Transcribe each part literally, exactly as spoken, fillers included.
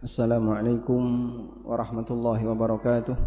Assalamualaikum warahmatullahi wabarakatuh.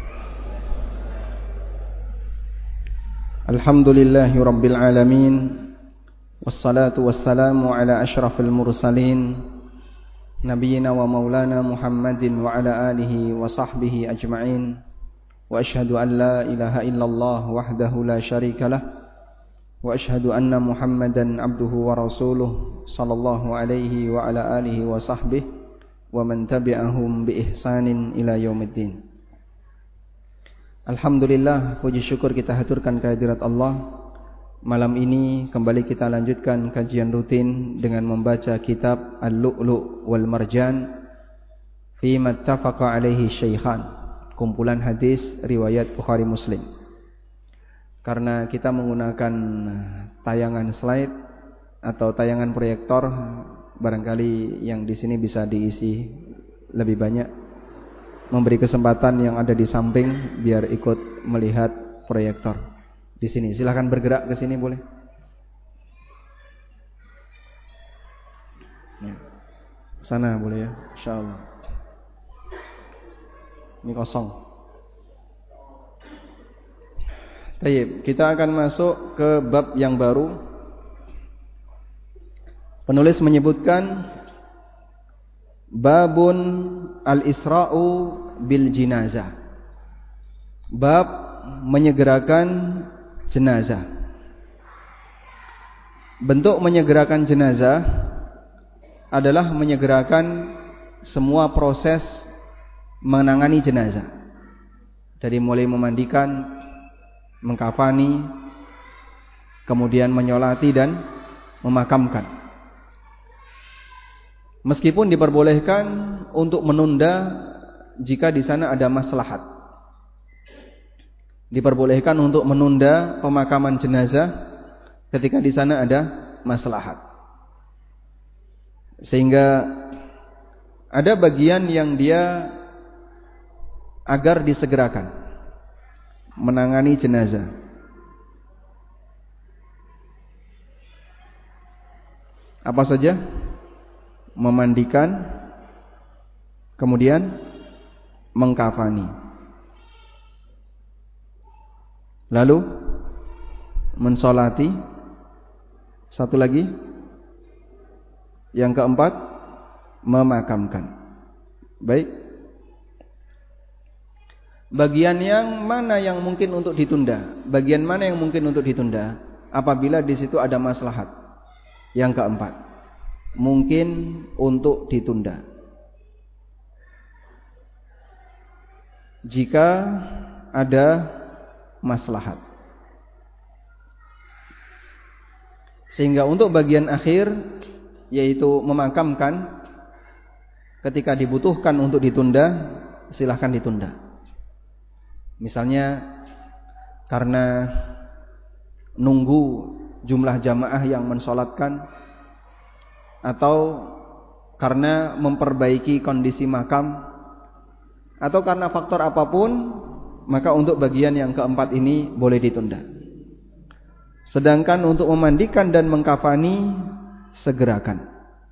Alhamdulillahi rabbil alamin. Wassalatu wassalamu ala ashrafil mursalin Nabiyyina wa maulana Muhammadin wa ala alihi wa sahbihi ajma'in. Wa ashhadu an la ilaha illallah wahdahu la syarika lah. Wa ashhadu anna Muhammadan abduhu wa rasuluh sallallahu alaihi wa ala alihi wa sahbihi wa man tabi'ahum bi ihsanin ila yaumiddin. Alhamdulillah, puji syukur kita haturkan kehadirat Allah. Malam ini kembali kita lanjutkan kajian rutin dengan membaca kitab Al-Lu'lu' wal Marjan fi mattafaqa alaihi syaikhan, kumpulan hadis riwayat Bukhari Muslim. Karena kita menggunakan tayangan slide atau tayangan proyektor, barangkali yang di sini bisa diisi lebih banyak, memberi kesempatan yang ada di samping biar ikut melihat proyektor di sini. Silahkan bergerak ke sini boleh. Sana boleh ya, insyaallah. Ini kosong. Baik, kita akan masuk ke bab yang baru. Penulis menyebutkan babun al-isra'u bil jinazah, bab menyegerakan jenazah. Bentuk menyegerakan jenazah adalah menyegerakan semua proses menangani jenazah, dari mulai memandikan, mengkafani, kemudian menyolati dan memakamkan. Meskipun diperbolehkan untuk menunda jika di sana ada maslahat. Diperbolehkan untuk menunda pemakaman jenazah ketika di sana ada maslahat. Sehingga ada bagian yang dia agar disegerakan menangani jenazah. Apa saja? Memandikan, kemudian mengkafani, lalu mensolati, satu lagi, yang keempat, memakamkan. Baik. Bagian yang mana yang mungkin untuk ditunda? Bagian mana yang mungkin untuk ditunda? Apabila di situ ada maslahat. Yang keempat, mungkin untuk ditunda jika ada maslahat. Sehingga untuk bagian akhir, yaitu memakamkan, ketika dibutuhkan untuk ditunda, silahkan ditunda. Misalnya karena nunggu jumlah jamaah yang mensolatkan, atau karena memperbaiki kondisi makam, atau karena faktor apapun, maka untuk bagian yang keempat ini boleh ditunda. Sedangkan untuk memandikan dan mengkafani, segerakan.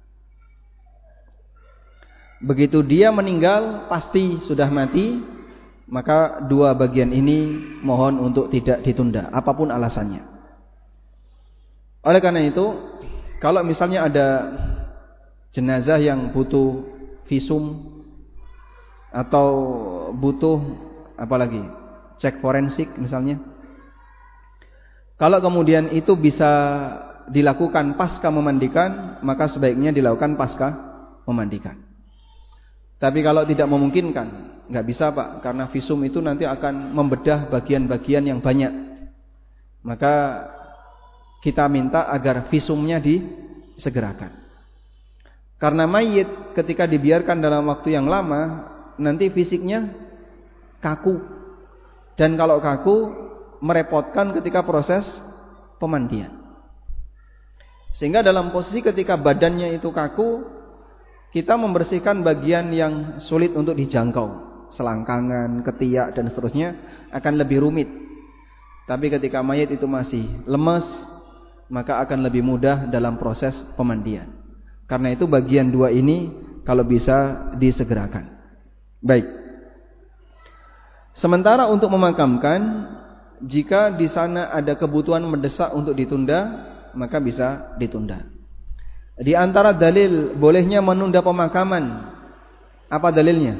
Begitu dia meninggal, pasti sudah mati, maka dua bagian ini mohon untuk tidak ditunda, apapun alasannya. Oleh karena itu, kalau misalnya ada jenazah yang butuh visum atau butuh apalagi cek forensik misalnya, kalau kemudian itu bisa dilakukan pasca memandikan, maka sebaiknya dilakukan pasca memandikan. Tapi kalau tidak memungkinkan, nggak bisa Pak, karena visum itu nanti akan membedah bagian-bagian yang banyak, maka kita minta agar visumnya disegerakan. Karena mayit ketika dibiarkan dalam waktu yang lama, nanti fisiknya kaku. Dan kalau kaku, merepotkan ketika proses pemandian. Sehingga dalam posisi ketika badannya itu kaku, kita membersihkan bagian yang sulit untuk dijangkau, selangkangan, ketiak dan seterusnya, akan lebih rumit. Tapi ketika mayit itu masih lemas, maka akan lebih mudah dalam proses pemandian. Karena itu bagian dua ini kalau bisa disegerakan. Baik. Sementara untuk memakamkan, jika di sana ada kebutuhan mendesak untuk ditunda, maka bisa ditunda. Di antara dalil bolehnya menunda pemakaman, apa dalilnya?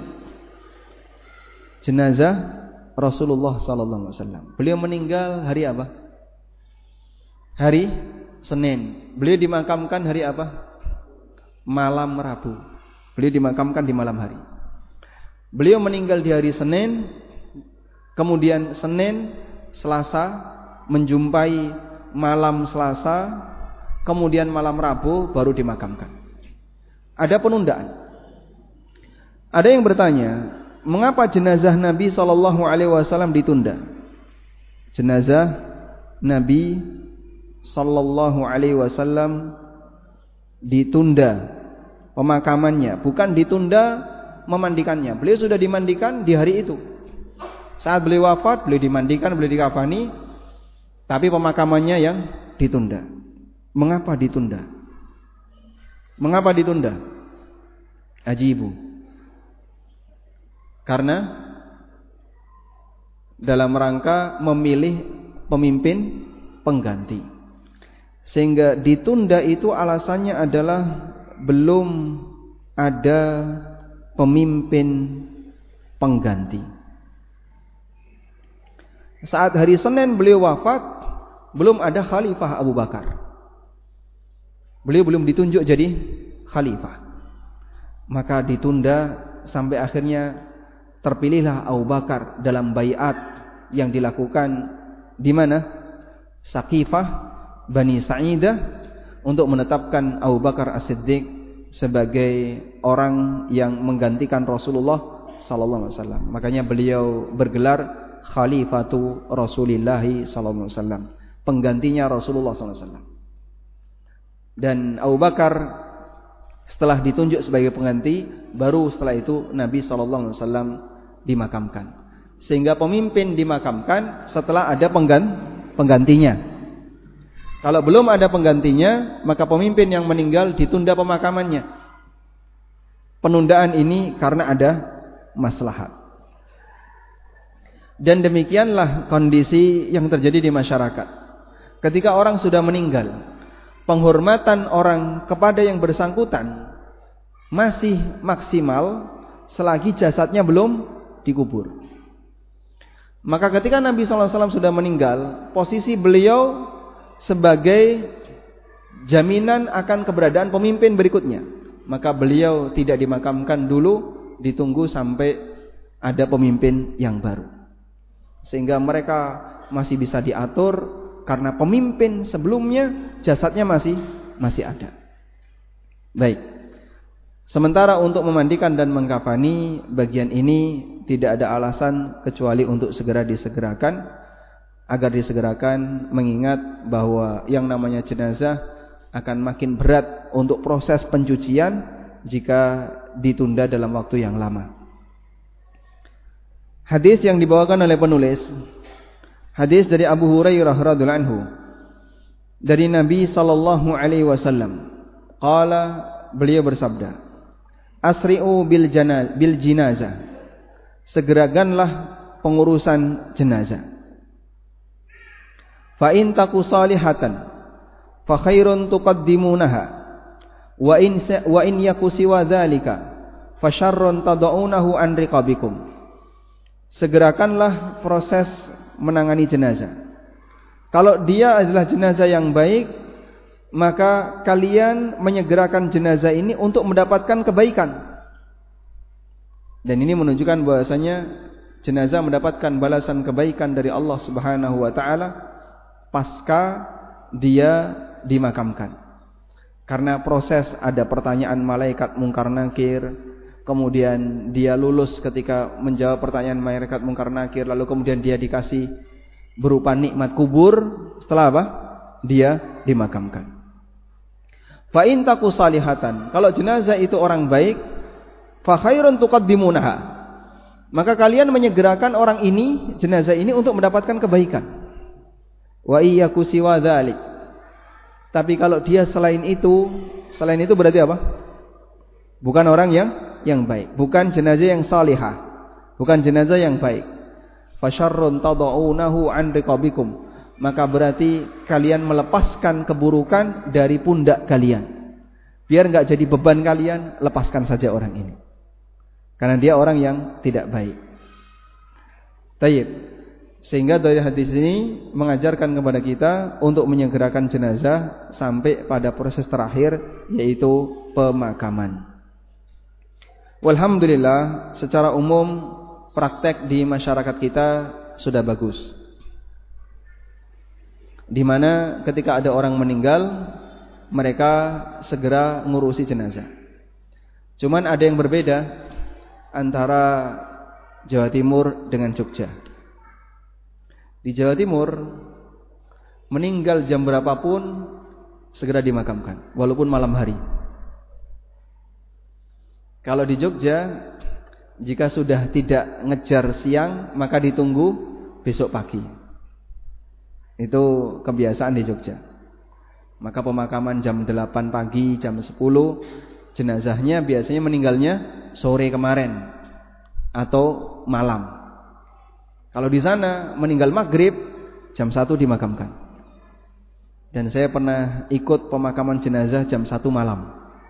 Jenazah Rasulullah sallallahu alaihi wasallam. Beliau meninggal hari apa? Hari Senin. Beliau dimakamkan hari apa? Malam Rabu. Beliau dimakamkan di malam hari. Beliau meninggal di hari Senin, kemudian Senin, Selasa menjumpai malam Selasa, kemudian malam Rabu baru dimakamkan. Ada penundaan. Ada yang bertanya, mengapa jenazah Nabi sallallahu alaihi wasallam ditunda? Jenazah Nabi sallallahu alaihi wasallam ditunda pemakamannya, bukan ditunda memandikannya. Beliau sudah dimandikan di hari itu. Saat beliau wafat, beliau dimandikan, beliau dikafani, tapi pemakamannya yang ditunda. Mengapa ditunda? Mengapa ditunda? Ajibu. Karena dalam rangka memilih pemimpin pengganti. Sehingga ditunda itu alasannya adalah belum ada pemimpin pengganti. Saat hari Senin beliau wafat, belum ada Khalifah Abu Bakar. Beliau belum ditunjuk jadi khalifah. Maka ditunda sampai akhirnya terpilihlah Abu Bakar dalam baiat yang dilakukan di mana? Saqifah Bani Sa'idah, untuk menetapkan Abu Bakar As-Siddiq sebagai orang yang menggantikan Rasulullah sallallahu alaihi wasallam. Makanya beliau bergelar Khalifatu Rasulillah sallallahu alaihi wasallam, penggantinya Rasulullah sallallahu alaihi wasallam. Dan Abu Bakar setelah ditunjuk sebagai pengganti, baru setelah itu Nabi sallallahu alaihi wasallam dimakamkan. Sehingga pemimpin dimakamkan setelah ada penggantinya. Kalau belum ada penggantinya, maka pemimpin yang meninggal ditunda pemakamannya. Penundaan ini karena ada maslahat. Dan demikianlah kondisi yang terjadi di masyarakat. Ketika orang sudah meninggal, penghormatan orang kepada yang bersangkutan masih maksimal selagi jasadnya belum dikubur. Maka ketika Nabi sallallahu alaihi wasallam sudah meninggal, posisi beliau sebagai jaminan akan keberadaan pemimpin berikutnya, maka beliau tidak dimakamkan dulu, ditunggu sampai ada pemimpin yang baru, sehingga mereka masih bisa diatur karena pemimpin sebelumnya jasadnya masih masih ada. Baik. Sementara untuk memandikan dan mengkafani, bagian ini tidak ada alasan kecuali untuk segera disegerakan. Agar disegerakan, mengingat bahwa yang namanya jenazah akan makin berat untuk proses pencucian jika ditunda dalam waktu yang lama. Hadis yang dibawakan oleh penulis, hadis dari Abu Hurairah radhiyallahu anhu, dari Nabi sallallahu alaihi wasallam, qala, beliau bersabda, asri'u bil janazah, bil jinazah, segerakanlah pengurusan jenazah. Fa in taku salihatan fa khairun tuqaddimunaha wa in wa in yaku siwa dzalika fa syarrun tad'unahu an riqabikum. Segerakanlah proses menangani jenazah. Kalau dia adalah jenazah yang baik, maka kalian menyegerakan jenazah ini untuk mendapatkan kebaikan. Dan ini menunjukkan bahwasanya jenazah mendapatkan balasan kebaikan dari Allah Subhanahu wa taala pasca dia dimakamkan. Karena proses ada pertanyaan malaikat mungkar nakir, kemudian dia lulus ketika menjawab pertanyaan malaikat mungkar nakir, lalu kemudian dia dikasih berupa nikmat kubur. Setelah apa? Dia dimakamkan. Fa in taku salihatan, kalau jenazah itu orang baik, fa khairun tuqaddimunaha, maka kalian menyegerakan orang ini, jenazah ini, untuk mendapatkan kebaikan. Wa iyyaku siwa dzalik, tapi kalau dia selain itu, selain itu berarti apa? bukan orang yang yang baik, bukan jenazah yang salihah, bukan jenazah yang baik. Fasyarrun tad'unahu an riqabikum, maka berarti kalian melepaskan keburukan dari pundak kalian. Biar enggak jadi beban kalian, lepaskan saja orang ini. Karena dia orang yang tidak baik. Tayyib. Sehingga dari hadis ini mengajarkan kepada kita untuk menyegerakan jenazah sampai pada proses terakhir, yaitu pemakaman. Walhamdulillah, secara umum praktek di masyarakat kita sudah bagus. Di mana ketika ada orang meninggal, mereka segera ngurusi jenazah. Cuman ada yang berbeda antara Jawa Timur dengan Jogja. Di Jawa Timur, meninggal jam berapapun segera dimakamkan, walaupun malam hari. Kalau di Jogja, jika sudah tidak ngejar siang, maka ditunggu besok pagi. Itu kebiasaan di Jogja. Maka pemakaman jam delapan pagi, jam sepuluh, jenazahnya biasanya meninggalnya sore kemarin atau malam. Kalau di sana meninggal maghrib, jam satu dimakamkan. Dan saya pernah ikut pemakaman jenazah jam satu malam.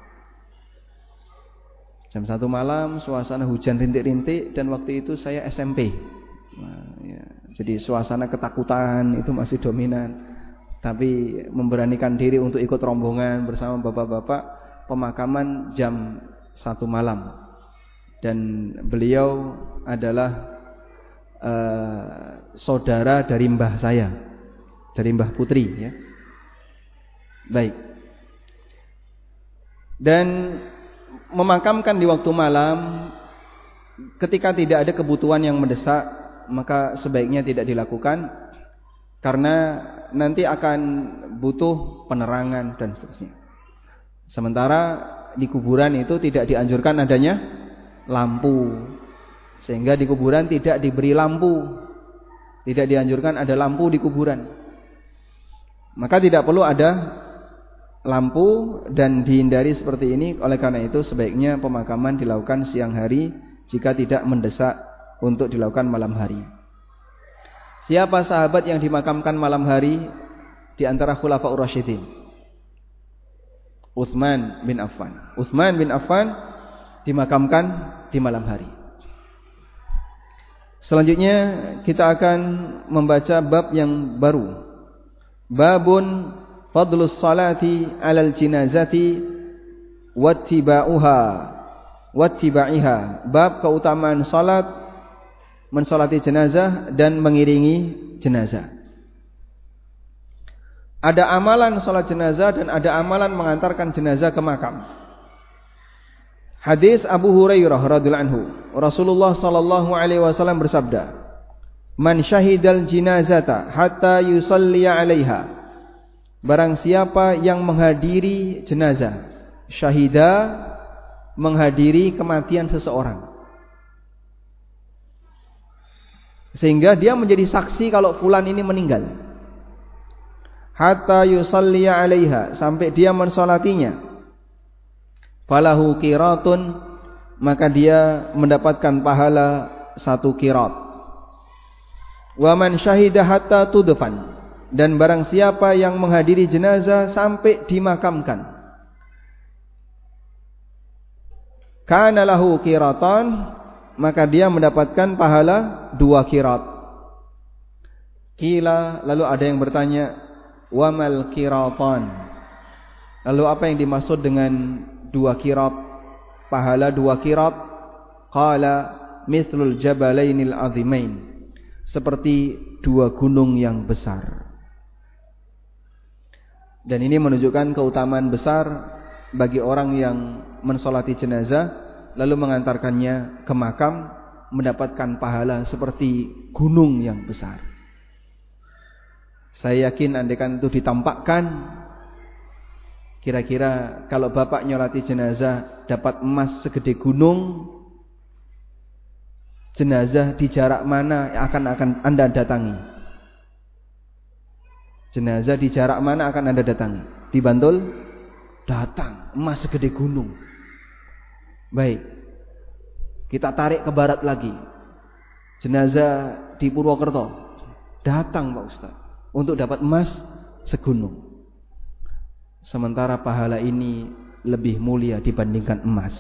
Jam satu malam, suasana hujan rintik-rintik, dan waktu itu saya S M P. Nah, ya, jadi suasana ketakutan itu masih dominan. Tapi memberanikan diri untuk ikut rombongan bersama bapak-bapak pemakaman jam satu malam. Dan beliau adalah Uh, saudara dari mbah saya, dari mbah Putri, ya. Baik. Dan memakamkan di waktu malam, ketika tidak ada kebutuhan yang mendesak, maka sebaiknya tidak dilakukan, karena nanti akan butuh penerangan dan seterusnya. Sementara di kuburan itu tidak dianjurkan adanya lampu. Sehingga di kuburan tidak diberi lampu, tidak dianjurkan ada lampu di kuburan. Maka tidak perlu ada lampu dan dihindari seperti ini. Oleh karena itu sebaiknya pemakaman dilakukan siang hari jika tidak mendesak untuk dilakukan malam hari. Siapa sahabat yang dimakamkan malam hari di antara Khulafaur Rasyidin? Utsman bin Affan. Utsman bin Affan dimakamkan di malam hari. Selanjutnya kita akan membaca bab yang baru. Babun fadlus salati 'alal jinazati wattiba'uha wattiba'iha. Bab keutamaan salat, mensalati jenazah dan mengiringi jenazah. Ada amalan salat jenazah dan ada amalan mengantarkan jenazah ke makam. Hadis Abu Hurairah radhiyallahu anhu, Rasulullah sallallahu alaihi wasallam bersabda, "Man syahidal jinazata hatta yusalli 'alaiha." Barang siapa yang menghadiri jenazah, syahida menghadiri kematian seseorang, sehingga dia menjadi saksi kalau fulan ini meninggal. Hatta yusalli 'alaiha, sampai dia mensolatinya. Falahu qiratun, maka dia mendapatkan pahala satu qirat. Wa man syahida hatta tudfan, dan barang siapa yang menghadiri jenazah sampai dimakamkan, kana lahu qiratan, maka dia mendapatkan pahala dua qirat. Qila, lalu ada yang bertanya, wa mal qiratan, lalu apa yang dimaksud dengan dua qirat, pahala dua qirat? Qala mithlul jabalainil azimain, seperti dua gunung yang besar. Dan ini menunjukkan keutamaan besar bagi orang yang mensolati jenazah lalu mengantarkannya ke makam, mendapatkan pahala seperti gunung yang besar. Saya yakin andaikan itu ditampakkan, kira-kira kalau bapak nyolati jenazah dapat emas segede gunung, jenazah di jarak mana yang akan akan Anda datangi? Jenazah di jarak mana akan Anda datangi? Di Bantul? Datang, emas segede gunung. Baik, kita tarik ke barat lagi. Jenazah di Purwokerto. Datang Pak Ustaz untuk dapat emas segunung. Sementara pahala ini lebih mulia dibandingkan emas.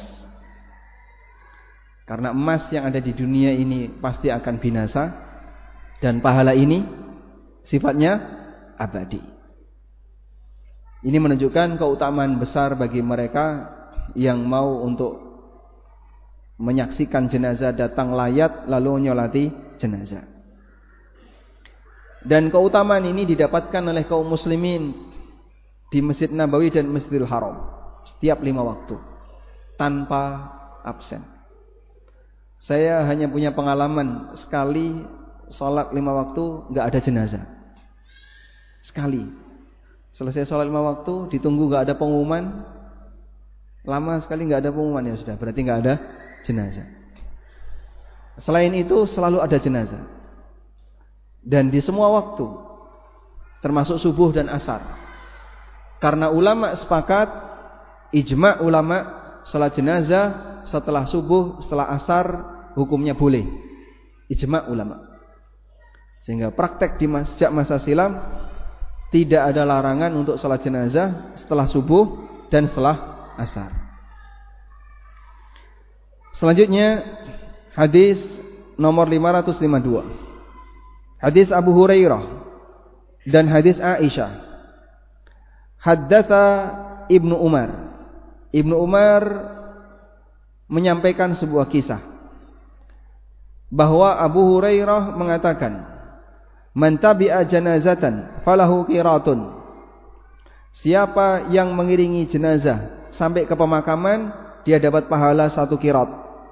Karena emas yang ada di dunia ini pasti akan binasa, dan pahala ini sifatnya abadi. Ini menunjukkan keutamaan besar bagi mereka yang mau untuk menyaksikan jenazah datang layat lalu menyolati jenazah. Dan keutamaan ini didapatkan oleh kaum muslimin di Masjid Nabawi dan Masjidil Haram setiap lima waktu tanpa absen. Saya hanya punya pengalaman sekali sholat lima waktu nggak ada jenazah. Sekali selesai sholat lima waktu ditunggu nggak ada pengumuman, lama sekali nggak ada pengumuman, ya sudah berarti nggak ada jenazah. Selain itu selalu ada jenazah. Dan di semua waktu, termasuk subuh dan asar. Karena ulama sepakat, ijma' ulama, salat jenazah setelah subuh, setelah asar, hukumnya boleh. Ijma' ulama. Sehingga praktek di mas, sejak masa silam, tidak ada larangan untuk salat jenazah setelah subuh dan setelah asar. Selanjutnya, hadis nomor lima ratus lima puluh dua. Hadis Abu Hurairah dan hadis Aisyah. Haddatsa Ibnu Umar. Ibnu Umar menyampaikan sebuah kisah bahwa Abu Hurairah mengatakan, "Man tabi'a janazatan falahu qiratun." Siapa yang mengiringi jenazah sampai ke pemakaman, dia dapat pahala satu qirat.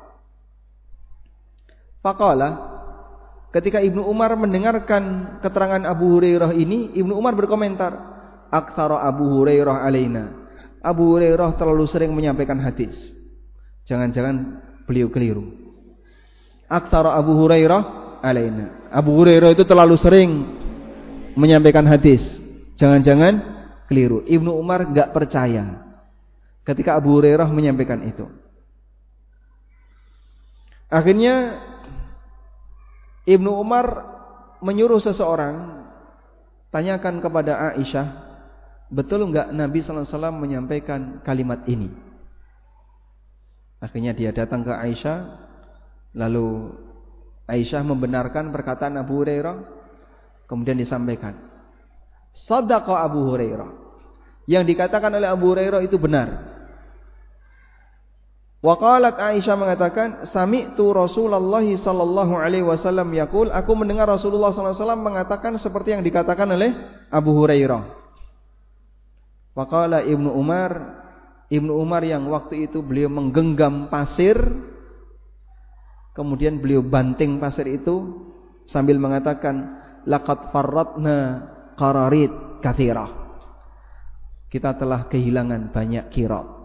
Faqala, ketika Ibnu Umar mendengarkan keterangan Abu Hurairah ini, Ibnu Umar berkomentar, "Aktsara Abu Hurairah alaina." Abu Hurairah terlalu sering menyampaikan hadis. Jangan-jangan beliau keliru. Aktsara Abu Hurairah alaina. Abu Hurairah itu terlalu sering menyampaikan hadis. Jangan-jangan keliru. Ibnu Umar enggak percaya ketika Abu Hurairah menyampaikan itu. Akhirnya Ibnu Umar menyuruh seseorang, tanyakan kepada Aisyah, betul enggak Nabi sallallahu alaihi wasallam menyampaikan kalimat ini? Akhirnya dia datang ke Aisyah, lalu Aisyah membenarkan perkataan Abu Hurairah, kemudian disampaikan, shadaqa Abu Hurairah. Yang dikatakan oleh Abu Hurairah itu benar. Wa qalat Aisyah mengatakan, sami'tu Rasulullah sallallahu alaihi wasallam yaqul, aku mendengar Rasulullah sallallahu alaihi wasallam mengatakan seperti yang dikatakan oleh Abu Hurairah. Wa qala Ibnu Umar, Ibnu Umar yang waktu itu beliau menggenggam pasir, kemudian beliau banting pasir itu sambil mengatakan, laqad farratna qararit katsirah. Kita telah kehilangan banyak qirat.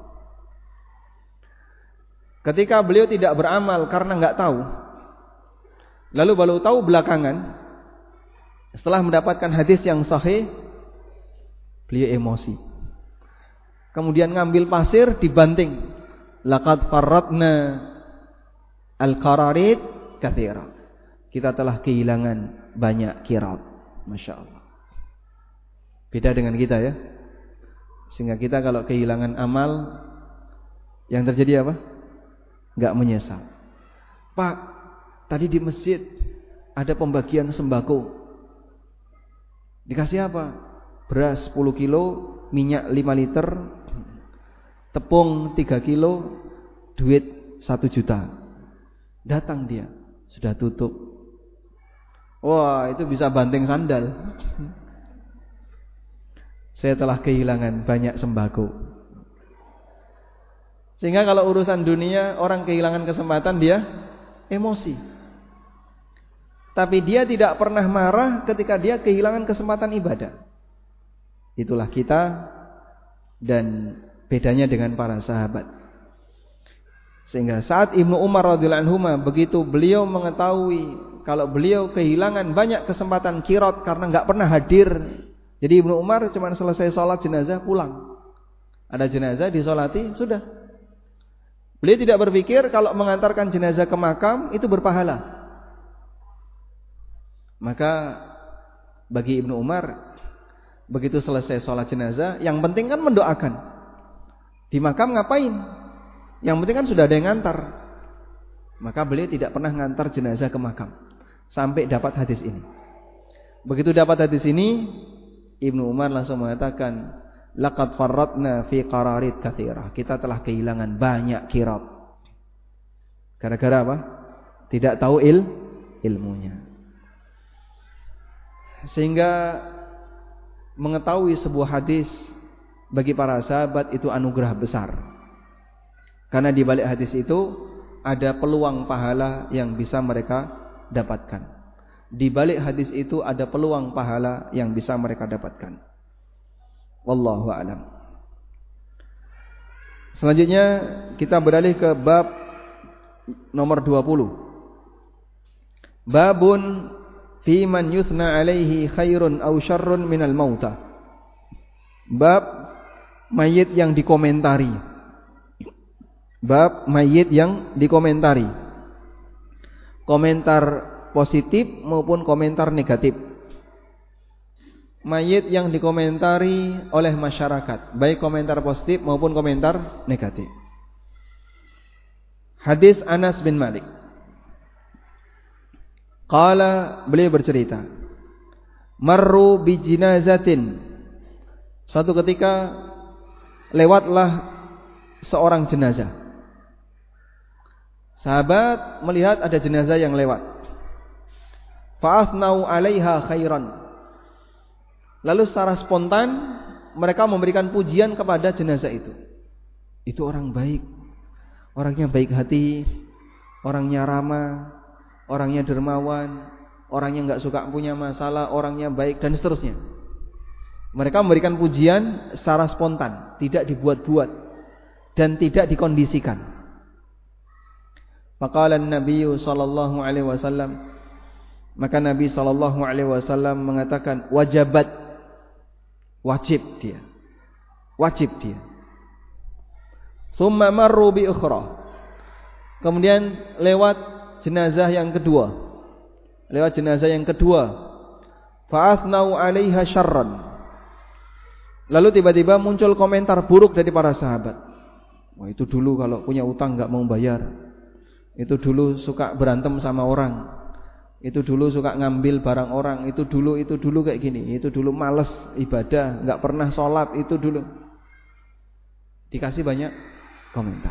Ketika beliau tidak beramal karena enggak tahu, lalu baru tahu belakangan, setelah mendapatkan hadis yang sahih, beliau emosi. Kemudian ngambil pasir dibanting. Laqad farratna al-qararit katsira. Kita telah kehilangan banyak qirat. Masya Allah. Beda dengan kita ya. Sehingga kita kalau kehilangan amal, yang terjadi apa? Enggak menyesal. Pak, tadi di masjid ada pembagian sembako. Dikasih apa? Beras sepuluh kilo, minyak lima liter, tepung tiga kilo, duit satu juta. Datang dia, sudah tutup. Wah, itu bisa banting sandal. Saya telah kehilangan banyak sembako. Sehingga kalau urusan dunia, orang kehilangan kesempatan, dia emosi. Tapi dia tidak pernah marah ketika dia kehilangan kesempatan ibadah. Itulah kita, dan bedanya dengan para sahabat. Sehingga saat Ibnu Umar radhiyallahu anhu begitu beliau mengetahui kalau beliau kehilangan banyak kesempatan qirat karena enggak pernah hadir. Jadi Ibnu Umar cuma selesai sholat jenazah pulang. Ada jenazah disolati, sudah. Beliau tidak berpikir kalau mengantarkan jenazah ke makam itu berpahala. Maka bagi Ibnu Umar, begitu selesai sholat jenazah, yang penting kan mendoakan. Di makam ngapain? Yang penting kan sudah ada yang ngantar. Maka beliau tidak pernah ngantar jenazah ke makam sampai dapat hadis ini. Begitu dapat hadis ini, Ibnu Umar langsung mengatakan, laqad farratna fi qararit katsirah. Kita telah kehilangan banyak qirat. Gara-gara apa? Tidak tahu il ilmunya. Sehingga mengetahui sebuah hadis bagi para sahabat itu anugerah besar. Karena di balik hadis itu ada peluang pahala yang bisa mereka dapatkan. Di balik hadis itu ada peluang pahala yang bisa mereka dapatkan. Wallahu a'lam. Selanjutnya kita beralih ke bab nomor dua puluh. Babun fi man yuthna alaihi khairun aw syarrun minal mauta. Bab mayit yang dikomentari. Bab mayit yang dikomentari. Komentar positif maupun komentar negatif. Mayit yang dikomentari oleh masyarakat, baik komentar positif maupun komentar negatif. Hadis Anas bin Malik. Qala, beliau bercerita, marru bi jinazatin. Suatu ketika lewatlah seorang jenazah. Sahabat melihat ada jenazah yang lewat. Fa'athnau 'alaiha khairan. Lalu secara spontan mereka memberikan pujian kepada jenazah itu. Itu orang baik, orangnya baik hati, orangnya ramah, orangnya dermawan, orangnya enggak suka punya masalah, orangnya baik dan seterusnya. Mereka memberikan pujian secara spontan, tidak dibuat-buat dan tidak dikondisikan. Faqala an-nabiy sallallahu alaihi wasallam, maka Nabi sallallahu alaihi wasallam mengatakan, wajabat, wajib dia, wajib dia. Summa marru bi ukhra. Kemudian lewat jenazah yang kedua. Lewat jenazah yang kedua. Fa'athnau 'alaiha syarran. Lalu tiba-tiba muncul komentar buruk dari para sahabat. Wah, itu dulu kalau punya utang enggak mau bayar. Itu dulu suka berantem sama orang. Itu dulu suka ngambil barang orang. Itu dulu, itu dulu kayak gini. Itu dulu malas ibadah, enggak pernah sholat. Itu dulu. Dikasih banyak komentar.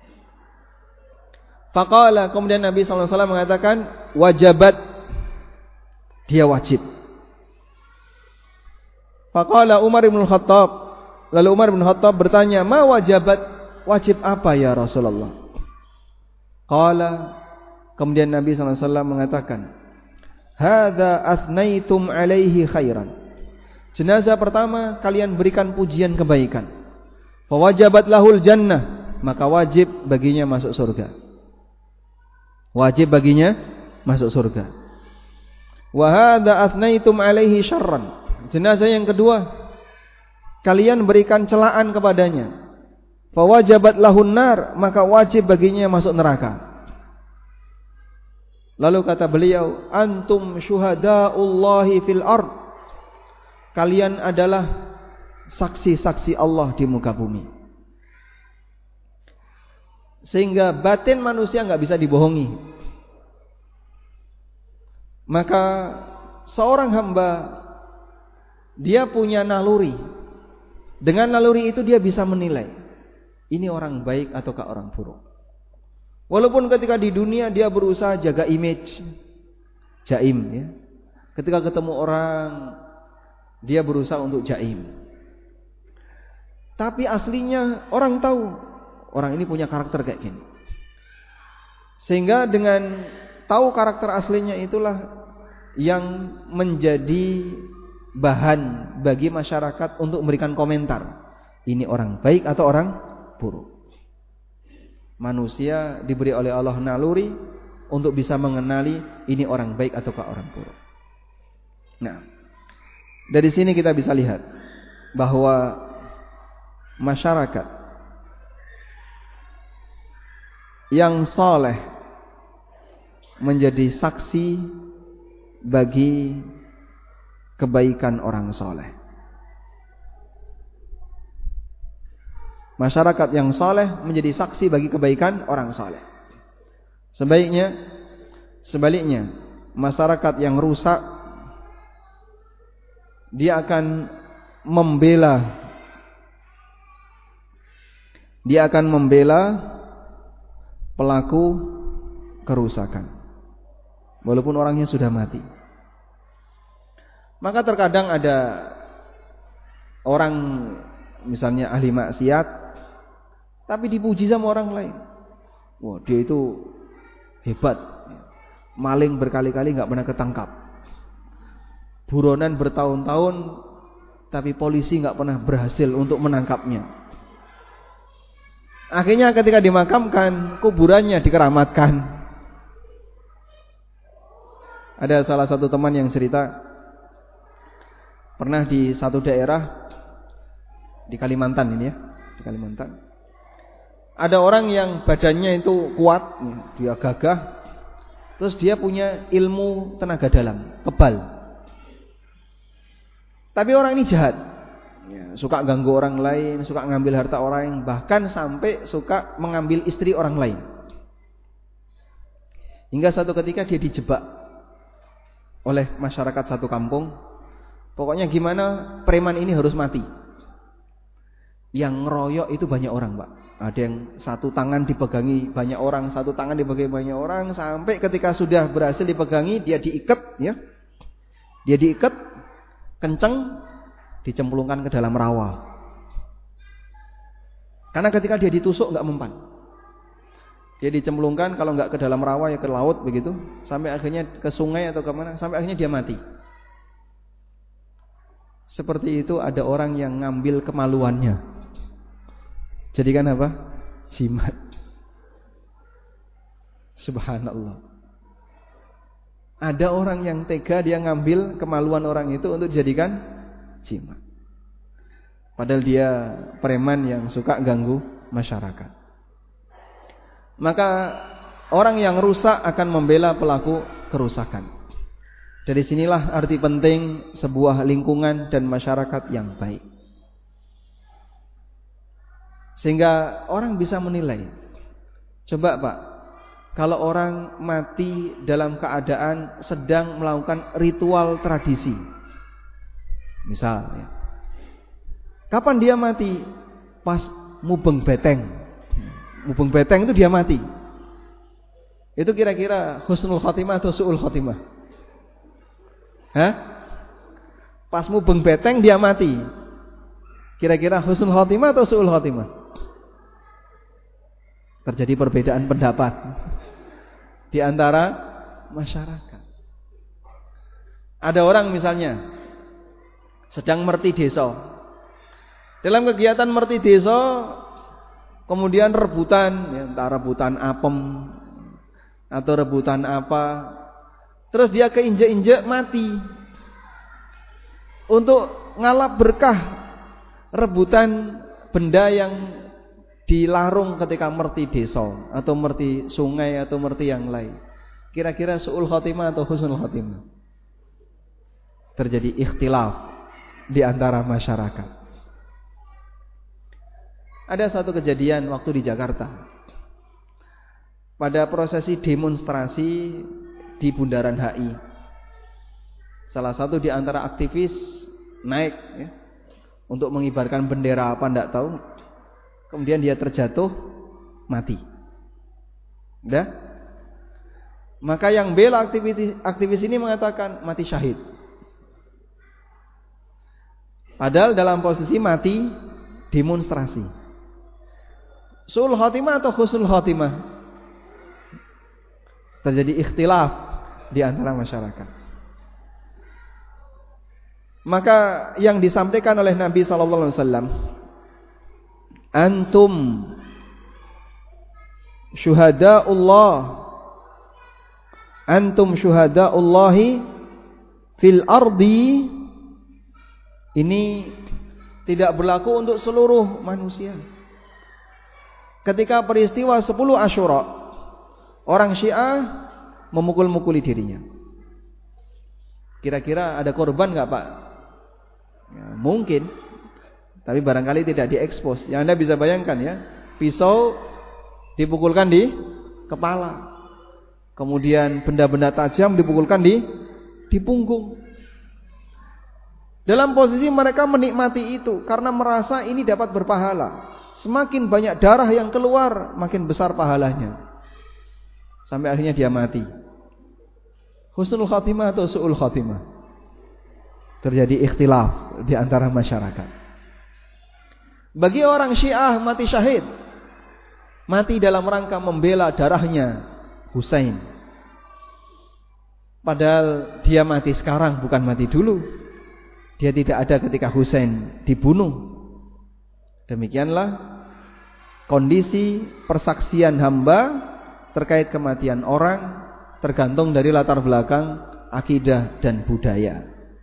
Faqala, kemudian Nabi sallallahu alaihi wasallam mengatakan, wajabat, dia wajib. Faqala Umar bin Khattab, lalu Umar bin Khattab bertanya, ma wajabat, wajib apa ya Rasulullah? Qala, kemudian Nabi sallallahu alaihi wasallam mengatakan, hadza athnaitum alaihi khairan. Jenazah pertama kalian berikan pujian kebaikan. Fa wajabat lahul jannah, maka wajib baginya masuk surga. Wajib baginya masuk surga. Wa hadza athnaitum alaihi syarran. Jenazah yang kedua kalian berikan celaan kepadanya. Fa wajabat lahun nar, maka wajib baginya masuk neraka. Lalu kata beliau, antum syuhadaullahi fil ard. Kalian adalah saksi-saksi Allah di muka bumi. Sehingga batin manusia enggak bisa dibohongi. Maka seorang hamba dia punya naluri. Dengan naluri itu dia bisa menilai ini orang baik ataukah orang buruk. Walaupun ketika di dunia dia berusaha jaga image, jaim ya. Ketika ketemu orang dia berusaha untuk jaim. Tapi aslinya orang tahu orang ini punya karakter kayak gini. Sehingga dengan tahu karakter aslinya itulah yang menjadi bahan bagi masyarakat untuk memberikan komentar. Ini orang baik atau orang buruk. Manusia diberi oleh Allah naluri untuk bisa mengenali ini orang baik ataukah orang buruk. Nah, dari sini kita bisa lihat bahwa masyarakat yang saleh menjadi saksi bagi kebaikan orang saleh. Masyarakat yang saleh menjadi saksi bagi kebaikan orang saleh. Sebaiknya, sebaliknya, masyarakat yang rusak dia akan membela, dia akan membela pelaku kerusakan, walaupun orangnya sudah mati. Maka terkadang ada orang misalnya ahli maksiat, tapi dipuji sama orang lain. Wah, dia itu hebat, maling berkali-kali nggak pernah ketangkap, buronan bertahun-tahun, tapi polisi nggak pernah berhasil untuk menangkapnya. Akhirnya ketika dimakamkan, kuburannya dikeramatkan. Ada salah satu teman yang cerita, pernah di satu daerah di Kalimantan ini ya, di Kalimantan. Ada orang yang badannya itu kuat, dia gagah, terus dia punya ilmu tenaga dalam, kebal. Tapi orang ini jahat, ya, suka ganggu orang lain, suka ngambil harta orang, bahkan sampai suka mengambil istri orang lain. Hingga satu ketika dia dijebak oleh masyarakat satu kampung. Pokoknya gimana preman ini harus mati. Yang ngeroyok itu banyak orang, Pak. Ada yang satu tangan dipegangi banyak orang, satu tangan dipegangi banyak orang, sampai ketika sudah berhasil dipegangi, dia diikat, ya. Dia diikat kenceng, dicemplungkan ke dalam rawa. Karena ketika dia ditusuk nggak mempan. Dia dicemplungkan, kalau nggak ke dalam rawa ya ke laut begitu, sampai akhirnya ke sungai atau ke mana, sampai akhirnya dia mati. Seperti itu ada orang yang ngambil kemaluannya, jadikan apa? Jimat. Subhanallah. Ada orang yang tega, dia ngambil kemaluan orang itu untuk dijadikan jimat. Padahal dia preman yang suka ganggu masyarakat. Maka orang yang rusak akan membela pelaku kerusakan. Dari sinilah arti penting sebuah lingkungan dan masyarakat yang baik. Sehingga orang bisa menilai. Coba Pak, kalau orang mati dalam keadaan sedang melakukan ritual tradisi, misal ya, kapan dia mati? Pas mubeng beteng. Mubeng beteng itu dia mati. Itu kira-kira husnul khotimah atau su'ul khotimah? Hah? Pas mubeng beteng dia mati, kira-kira husnul khotimah atau su'ul khotimah? Terjadi perbedaan pendapat di antara masyarakat. Ada orang misalnya sedang merti desa. Dalam kegiatan merti desa, kemudian rebutan, ya, entah rebutan apem atau rebutan apa, terus dia keinjek-injek mati. Untuk ngalap berkah rebutan benda yang dilarung ketika merti desa atau merti sungai atau merti yang lain, kira-kira su'ul khotimah atau husnul khotimah? Terjadi ikhtilaf di antara masyarakat. Ada satu kejadian waktu di Jakarta, pada prosesi demonstrasi di Bundaran H I. Salah satu di antara aktivis naik, ya, untuk mengibarkan bendera apa enggak tahu. Kemudian dia terjatuh, mati. Udah? Maka yang bela aktivis, aktivis ini mengatakan mati syahid. Padahal dalam posisi mati demonstrasi. Su'ul khotimah atau husnul khotimah? Terjadi ikhtilaf di antara masyarakat. Maka yang disampaikan oleh Nabi sallallahu alaihi wasallam, antum syuhada'ullah, antum syuhada'ullahi fil ardi, ini tidak berlaku untuk seluruh manusia. Ketika peristiwa sepuluh Asyura, Orang Syiah memukul-mukuli dirinya. Kira-kira ada korban nggak Pak? Ya, mungkin, tapi barangkali tidak diekspos. Yang Anda bisa bayangkan ya, pisau dipukulkan di kepala, kemudian benda-benda tajam dipukulkan di di punggung. Dalam posisi mereka menikmati itu karena merasa ini dapat berpahala. Semakin banyak darah yang keluar, makin besar pahalanya. Sampai akhirnya dia mati. Husnul khatimah atau su'ul khatimah? Terjadi ikhtilaf di antara masyarakat. Bagi orang Syiah mati syahid, mati dalam rangka membela darahnya Husain. Padahal dia mati sekarang, bukan mati dulu. Dia tidak ada ketika Husain dibunuh. Demikianlah kondisi persaksian hamba terkait kematian orang tergantung dari latar belakang akidah dan budaya.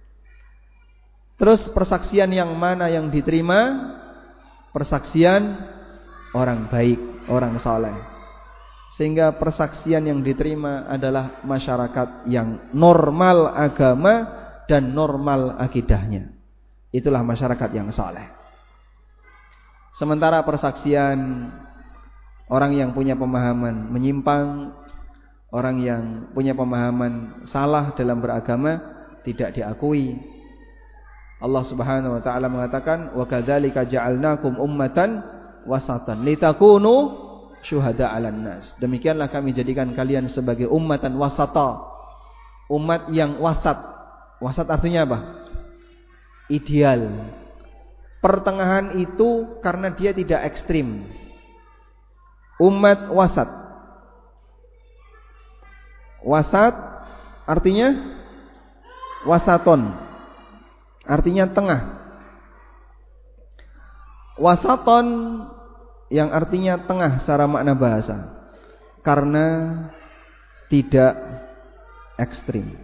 Terus persaksian yang mana yang diterima? Persaksian orang baik, orang saleh. Sehingga persaksian yang diterima adalah masyarakat yang normal agama dan normal akidahnya. Itulah masyarakat yang saleh. Sementara persaksian orang yang punya pemahaman menyimpang, orang yang punya pemahaman salah dalam beragama tidak diakui. Allah Subhanahu wa taala mengatakan, "Wa kadzalika ja'alnakum ummatan wasatan litakunu syuhada 'alan nas." Demikianlah kami jadikan kalian sebagai ummatan wasata, umat yang wasat. Wasat artinya apa? Ideal. Pertengahan itu karena dia tidak ekstrim. Umat wasat. Wasat artinya wasaton, artinya tengah. Wasaton yang artinya tengah secara makna bahasa, karena tidak ekstrim.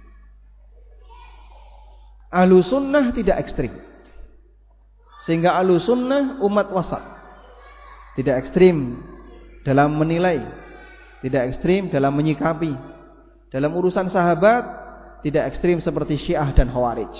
Ahlussunnah tidak ekstrim, sehingga ahlussunnah umat wasat, tidak ekstrim dalam menilai, tidak ekstrim dalam menyikapi. Dalam urusan sahabat tidak ekstrim seperti Syiah dan Khawarij.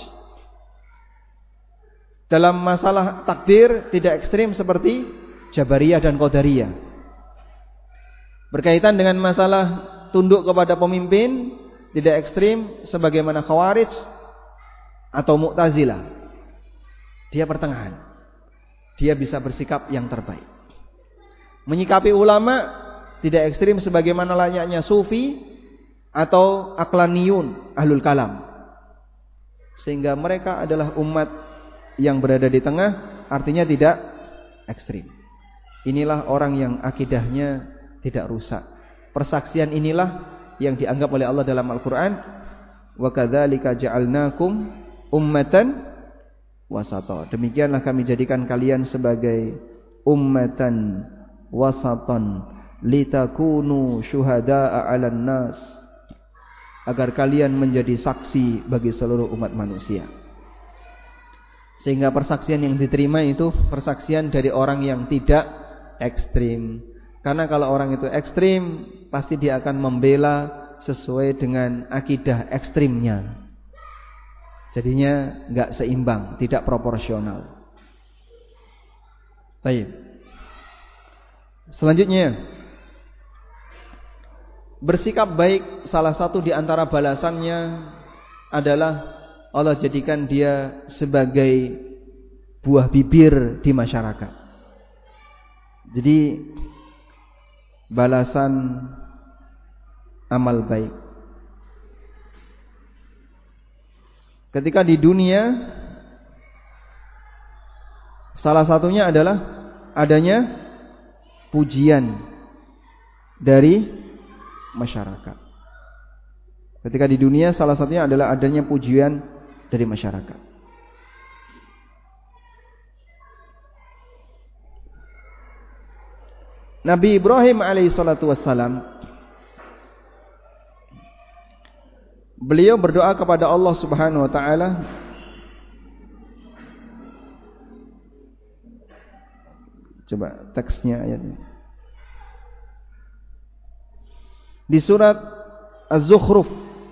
Dalam masalah takdir tidak ekstrim seperti Jabariyah dan Qadariyah. Berkaitan dengan masalah tunduk kepada pemimpin tidak ekstrim sebagaimana Khawarij atau Mu'tazilah. Dia pertengahan. Dia bisa bersikap yang terbaik. Menyikapi ulama tidak ekstrim sebagaimana layaknya Sufi atau Aqlaniyun, ahlul kalam. Sehingga mereka adalah umat yang berada di tengah, artinya tidak ekstrim. Inilah orang yang akidahnya tidak rusak. Persaksian inilah yang dianggap oleh Allah dalam Al-Quran, wa kadzalika ja'alnakum ummatan wasata. Demikianlah kami jadikan kalian sebagai ummatan wasatan litakunu syuhada'a 'alan nas, agar kalian menjadi saksi bagi seluruh umat manusia. Sehingga persaksian yang diterima itu persaksian dari orang yang tidak ekstrim. Karena kalau orang itu ekstrim, pasti dia akan membela sesuai dengan akidah ekstrimnya. Jadinya enggak seimbang, tidak proporsional. Baik. Selanjutnya, bersikap baik salah satu di antara balasannya adalah Allah jadikan dia sebagai buah bibir di masyarakat. Jadi balasan amal baik. Ketika di dunia, salah satunya adalah adanya pujian dari masyarakat. Ketika di dunia, salah satunya adalah adanya pujian dari masyarakat. Nabi Ibrahim alaihissalatu wassalam, beliau berdoa kepada Allah Subhanahu wa taala, coba teksnya ayatnya. Di surat Az-Zukhruf.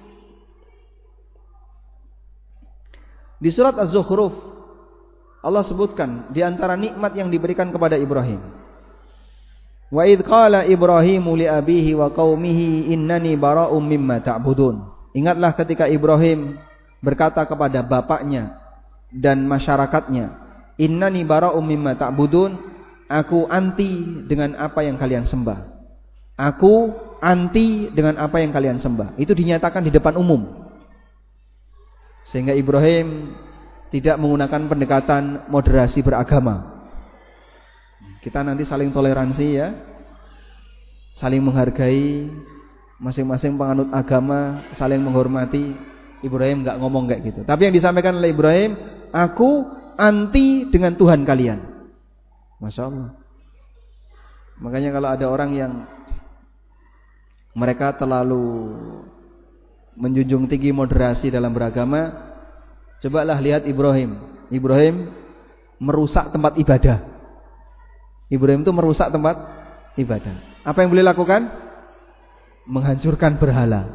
Di surat Az-Zukhruf Allah sebutkan di antara nikmat yang diberikan kepada Ibrahim. Wa idz qala Ibrahimu li abihi wa qaumihi innani bara'um mimma ta'budun. Ingatlah ketika Ibrahim berkata kepada bapaknya dan masyarakatnya, innani bara'um mimma ta'budun, aku anti dengan apa yang kalian sembah. Aku anti dengan apa yang kalian sembah. Itu dinyatakan di depan umum. Sehingga Ibrahim tidak menggunakan pendekatan moderasi beragama. Kita nanti saling toleransi ya, saling menghargai, masing-masing penganut agama saling menghormati. Ibrahim enggak ngomong kayak gitu. Tapi yang disampaikan oleh Ibrahim, aku anti dengan Tuhan kalian. Masya Allah. Makanya kalau ada orang yang mereka terlalu menjunjung tinggi moderasi dalam beragama, cobalah lihat Ibrahim. Ibrahim merusak tempat ibadah. Ibrahim itu merusak tempat ibadah. Apa yang boleh lakukan? Menghancurkan berhala.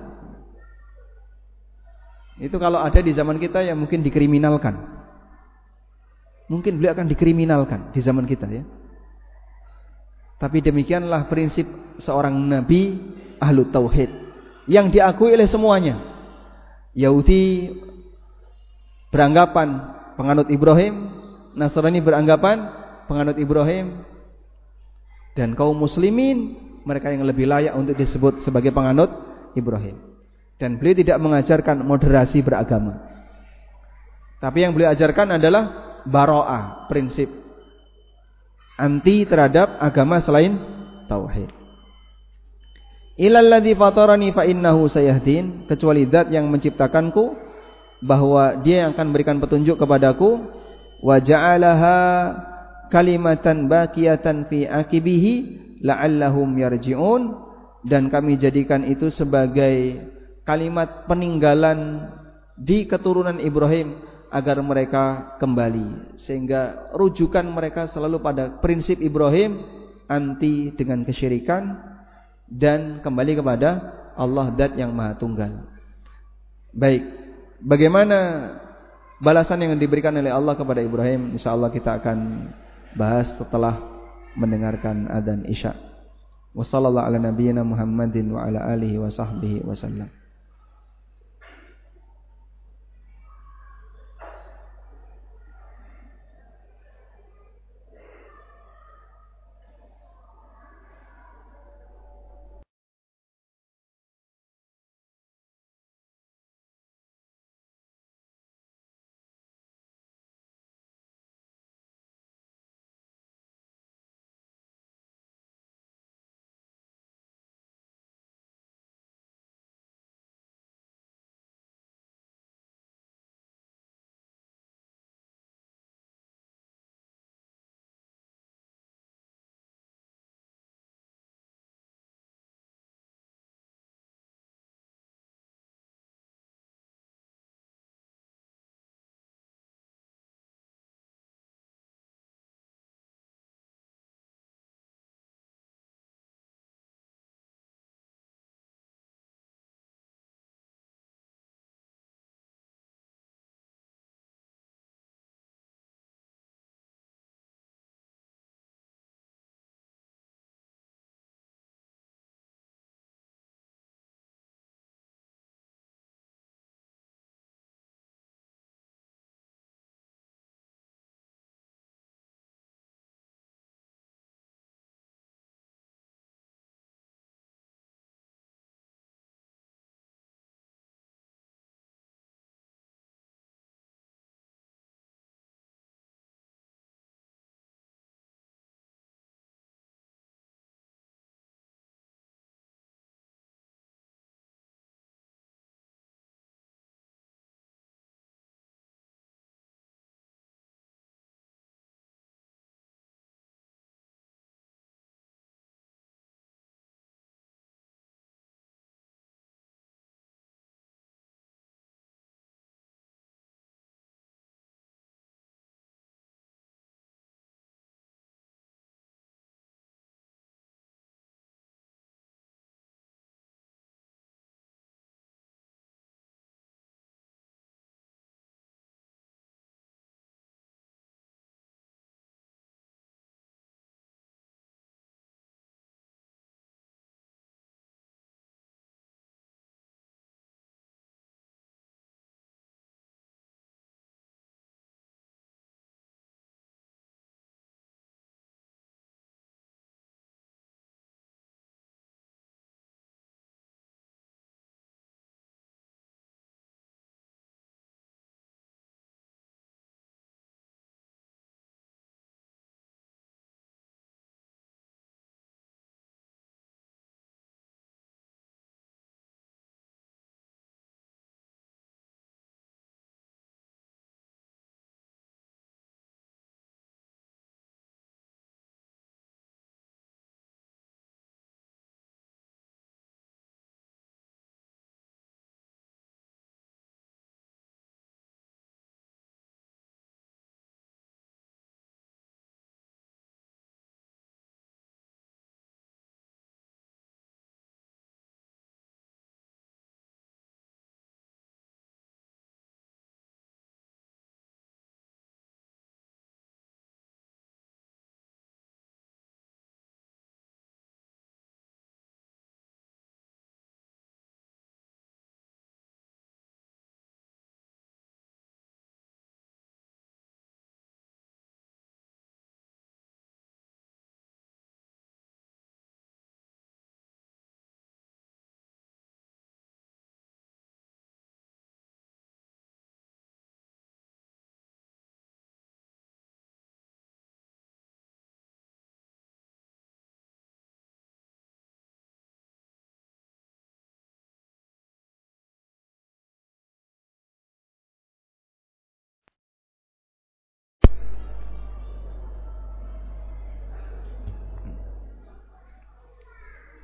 Itu kalau ada di zaman kita yang mungkin dikriminalkan. Mungkin beliau akan dikriminalkan di zaman kita ya. Tapi demikianlah prinsip seorang nabi ahlu tauhid yang diakui oleh semuanya. Yahudi beranggapan penganut Ibrahim, Nasrani beranggapan penganut Ibrahim, dan kaum muslimin mereka yang lebih layak untuk disebut sebagai penganut Ibrahim. Dan beliau tidak mengajarkan moderasi beragama. Tapi yang beliau ajarkan adalah bara'ah, prinsip anti terhadap agama selain tauhid. Ilal ladzi fatarani fa innahu sayahdin, kecuali zat yang menciptakanku, bahwa dia yang akan memberikan petunjuk kepadaku. Wa ja'alaha kalimatan baqiyatan fi akibihi la'allahum yarji'un, dan kami jadikan itu sebagai kalimat peninggalan di keturunan Ibrahim agar mereka kembali, sehingga rujukan mereka selalu pada prinsip Ibrahim, anti dengan kesyirikan dan kembali kepada Allah Zat yang Maha Tunggal. Baik, bagaimana balasan yang diberikan oleh Allah kepada Ibrahim, insyaallah kita akan bahas setelah mendengarkan adzan Isya. Wassallallahu ala nabiyyina Muhammadin wa ala alihi wa sahbihi wasallam.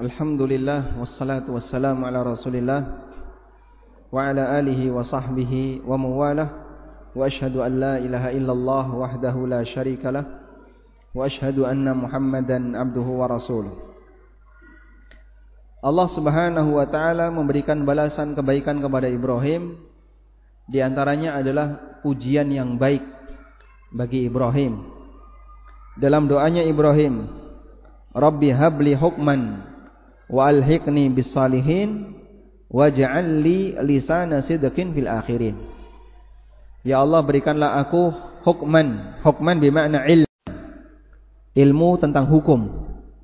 Alhamdulillah wassalatu wassalamu ala Rasulillah wa ala alihi wa sahbihi wa mawalah wa ashhadu an la ilaha illallah wahdahu la syarikalah wa ashhadu anna Muhammadan abduhu wa rasuluh. Allah Subhanahu wa taala memberikan balasan kebaikan kepada Ibrahim, di antaranya adalah pujian yang baik bagi Ibrahim. Dalam doanya Ibrahim, Rabbi habli hukman wa alhiqni bis salihin waj'al li lisana sidqin fil akhirin. Ya Allah, berikanlah aku hukman, hukman bermakna ilmu, ilmu tentang hukum.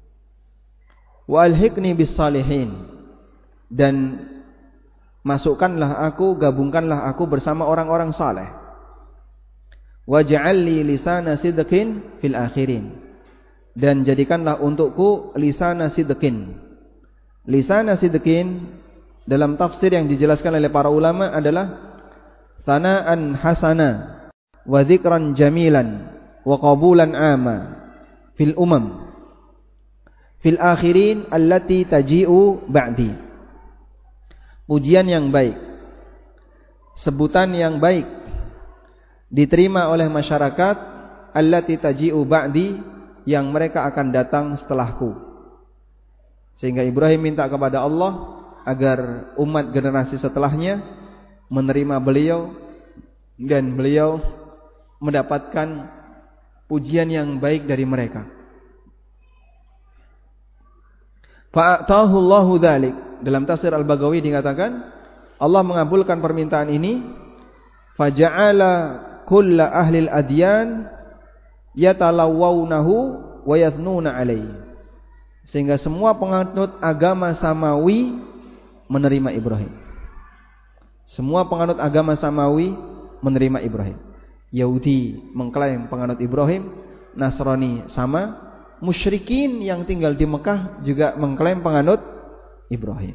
Wa alhiqni bis salihin, dan masukkanlah aku, gabungkanlah aku bersama orang-orang saleh. Waj'al li lisana sidqin fil akhirin, dan jadikanlah untukku lisana sidqin. Lisana sidqin dalam tafsir yang dijelaskan oleh para ulama adalah thana'an hasana wa dzikran jamilan wa qabulan ama fil umam fil akhirin allati taji'u ba'di. Pujian yang baik, sebutan yang baik diterima oleh masyarakat allati taji'u ba'di, yang mereka akan datang setelahku. Sehingga Ibrahim minta kepada Allah agar umat generasi setelahnya menerima beliau dan beliau mendapatkan pujian yang baik dari mereka. Fa'atahu Allahu dzalik. Dalam tafsir Al-Baghawi dikatakan Allah mengabulkan permintaan ini. Faja'ala kulla ahlil adyan yatalawwawnahu wa yathnuna alaihi, sehingga semua penganut agama samawi menerima Ibrahim. Semua penganut agama samawi menerima Ibrahim. Yahudi mengklaim penganut Ibrahim, Nasrani sama, musyrikin yang tinggal di Mekah juga mengklaim penganut Ibrahim.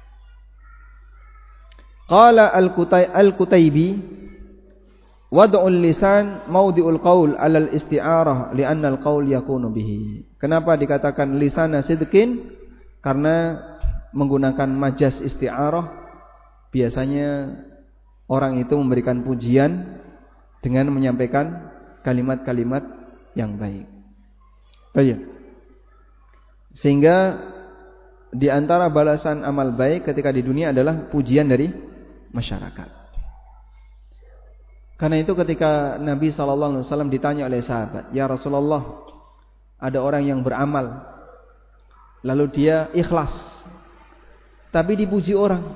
Qala al-Qutaybi wad'ul lisan mawdi'ul qaul 'alal isti'arah li'anna al-qaul yakunu bihi. Kenapa dikatakan lisana sidqin? Karena menggunakan majas isti'arah, biasanya orang itu memberikan pujian dengan menyampaikan kalimat-kalimat yang baik. Baik. Sehingga di antara balasan amal baik ketika di dunia adalah pujian dari masyarakat. Karena itu ketika Nabi sallallahu alaihi wasallam ditanya oleh sahabat, "Ya Rasulullah, ada orang yang beramal lalu dia ikhlas tapi dipuji orang."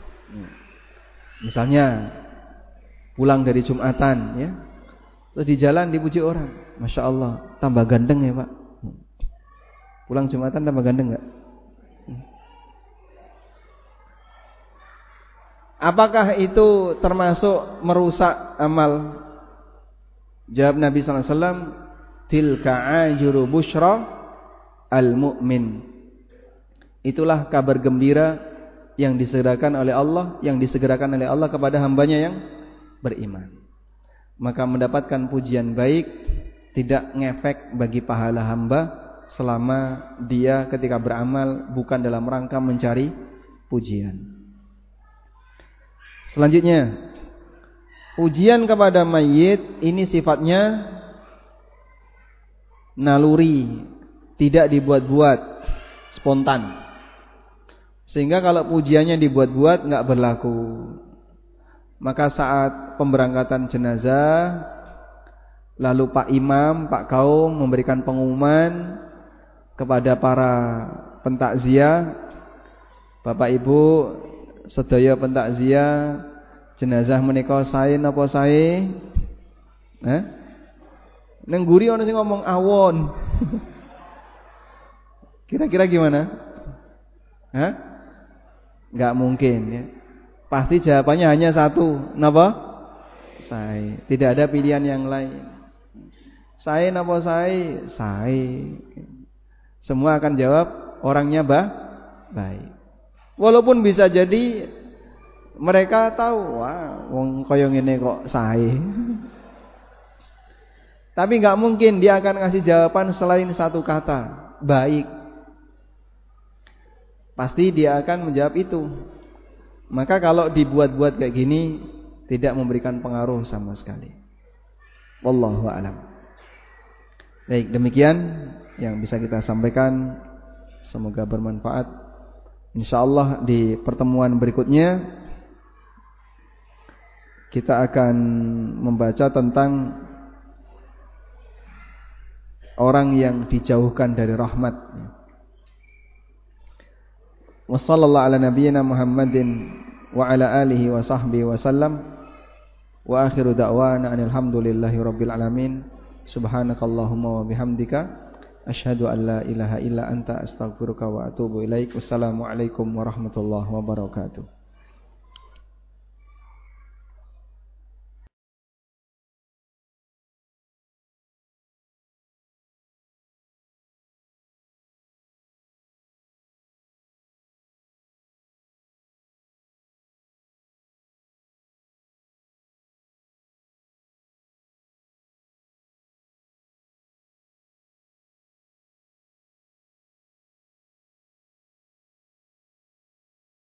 Misalnya pulang dari Jumatan ya, terus di jalan dipuji orang, "Masya Allah, tambah ganteng ya Pak." Pulang Jumatan tambah ganteng enggak? Apakah itu termasuk merusak amal? Jawab Nabi sallallahu alaihi wasallam, tilka ajru busyra al-mu'min. Itulah kabar gembira yang disegerakan oleh Allah, yang disegerakan oleh Allah kepada hambanya yang beriman. Maka mendapatkan pujian baik tidak ngefek bagi pahala hamba selama dia ketika beramal bukan dalam rangka mencari pujian. Selanjutnya, pujian kepada mayit ini sifatnya naluri, tidak dibuat-buat, spontan. Sehingga kalau pujiannya dibuat-buat enggak berlaku. Maka saat pemberangkatan jenazah, lalu Pak Imam, Pak Kaum memberikan pengumuman kepada para pentakziah, Bapak Ibu sedaya pentakziah, jenazah menika sae napa sae? Hah? Nang guri ana sing ngomong awon. Kira-kira gimana? Hah? Enggak mungkin ya. Pasti jawabannya hanya satu. Napa? Sae. Tidak ada pilihan yang lain. Sae napa sae? Sae. Semua akan jawab orangnya bah baik. Walaupun bisa jadi mereka tahu, wah, wong kaya ngene kok sae. Tapi enggak mungkin dia akan ngasih jawaban selain satu kata, baik. pasti dia akan menjawab itu. Maka kalau dibuat-buat kayak gini tidak memberikan pengaruh sama sekali. Wallahu a'lam. Baik, demikian yang bisa kita sampaikan. Semoga bermanfaat. Insyaallah di pertemuan berikutnya kita akan membaca tentang orang yang dijauhkan dari rahmat. Wassallallahu ala nabiyyina Muhammadin wa ala alihi wa sahbihi wa sallam. Wa akhiru da'wana alhamdulillahi rabbil alamin. Subhanakallahumma wa bihamdika asyhadu an la ilaha illa anta astaghfiruka wa atubu ilaik. Wassalamu alaikum warahmatullahi wabarakatuh.